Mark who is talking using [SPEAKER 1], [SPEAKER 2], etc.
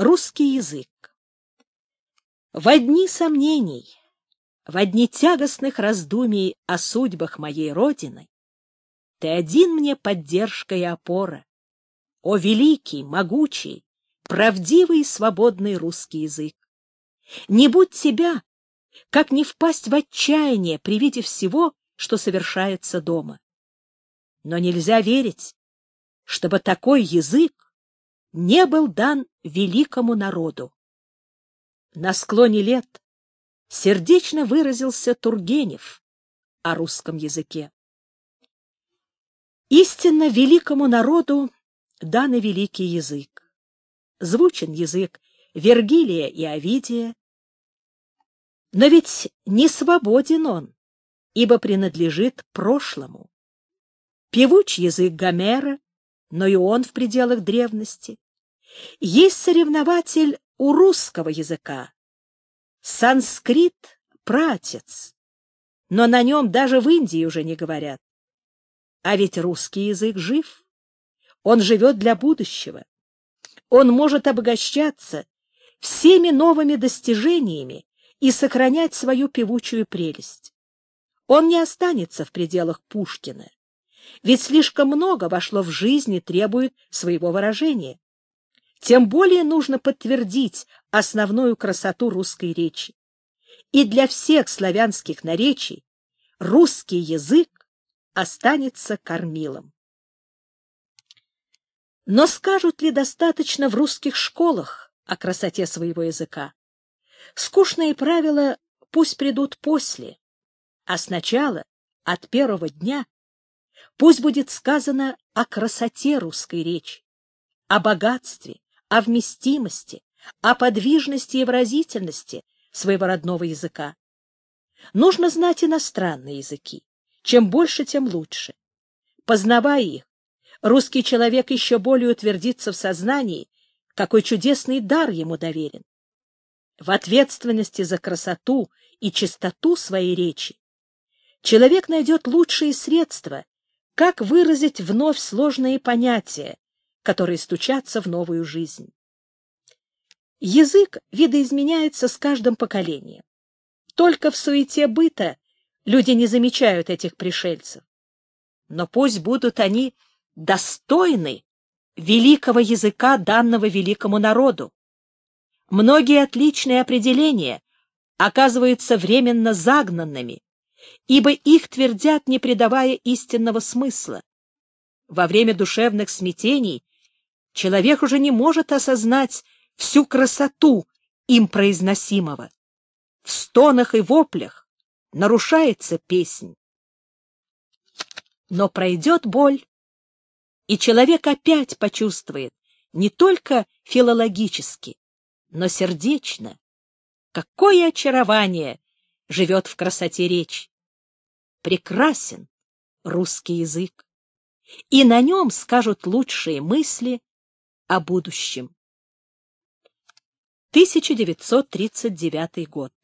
[SPEAKER 1] Русский язык. Во дни сомнений, во дни тягостных раздумий о судьбах моей Родины ты один мне поддержка и опора. О великий, могучий, правдивый и свободный русский язык! Не будь тебя, как не впасть в отчаяние при виде всего, что совершается дома. Но нельзя верить, чтобы такой язык не был дан великому народу. На склоне лет сердечно выразился Тургенев о русском языке. Истинно великому народу дан и великий язык. Звучен язык Вергилия и Овидия, но ведь не свободен он, ибо принадлежит прошлому. Певуч язык Гомера, но и он в пределах древности. Есть соревнователь у русского языка. Санскрит — праотец, но на нем даже в Индии уже не говорят. А ведь русский язык жив. Он живет для будущего. Он может обогащаться всеми новыми достижениями и сохранять свою певучую прелесть. Он не останется в пределах Пушкина, ведь слишком много вошло в жизнь и требует своего выражения. Тем более нужно подтвердить основную красоту русской речи. И для всех славянских наречий русский язык останется кормилом. Но скажут ли достаточно в русских школах о красоте своего языка? Скучные правила пусть придут после, а сначала, от первого дня, пусть будет сказано о красоте русской речи, о богатстве, о вместимости, о подвижности и выразительности своего родного языка. Нужно знать иностранные языки. Чем больше, тем лучше. Познавая их, русский человек еще более утвердится в сознании, какой чудесный дар ему доверен. В ответственности за красоту и чистоту своей речи человек найдет лучшие средства, как выразить вновь сложные понятия, которые стучатся в новую жизнь. Язык видоизменяется с каждым поколением. Только в суете быта люди не замечают этих пришельцев. Но пусть будут они достойны великого языка, данного великому народу. Многие отличные определения оказываются временно загнанными, ибо их твердят, не придавая истинного смысла. Во время душевных смятений человек уже не может осознать всю красоту им произносимого. В стонах и воплях нарушается песнь. Но пройдет боль, и человек опять почувствует не только филологически, но сердечно, какое очарование живет в красоте речи. Прекрасен русский язык, и на нем скажут лучшие мысли о будущем. 1939 год.